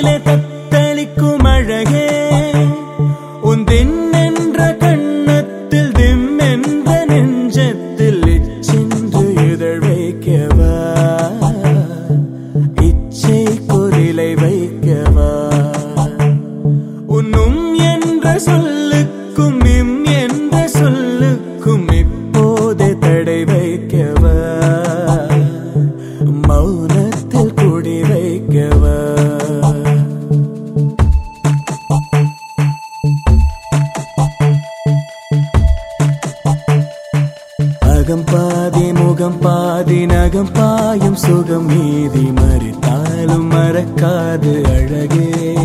மேலே தத்தளிக்கும் அழகே உன் தின்னென்ற கண்ணத்தில் திம் என்ற நெஞ்சத்தில் இச்சென்று இதழ் வைக்கவா இச்சை குரிலை வைக்கவா உன்னும் என்ற சொல்லுக்கும் இம் என்ற சொல்லுக்கும் இப்போதே தடை வைக்கவா மௌனத்தில் குடி வைக்கவா அகம் பாதி முகம் பாதி நகம் பாயும் சுகம் மீதி மறித்தாலும் மறக்காது அழகே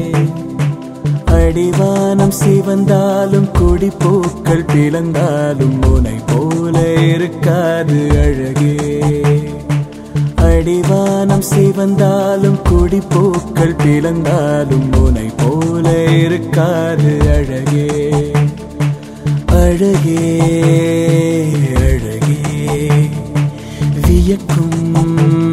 அடிவானம் சிவந்தாலும் குடிப்பூக்கள் பிளந்தாலும் உனை போல இருக்காது அழகே அடிவானம் சிவந்தாலும் குடிப்பூக்கள் பிளந்தாலும் உனை போல இருக்காது அழகே அழகே அழகே வியக்கும்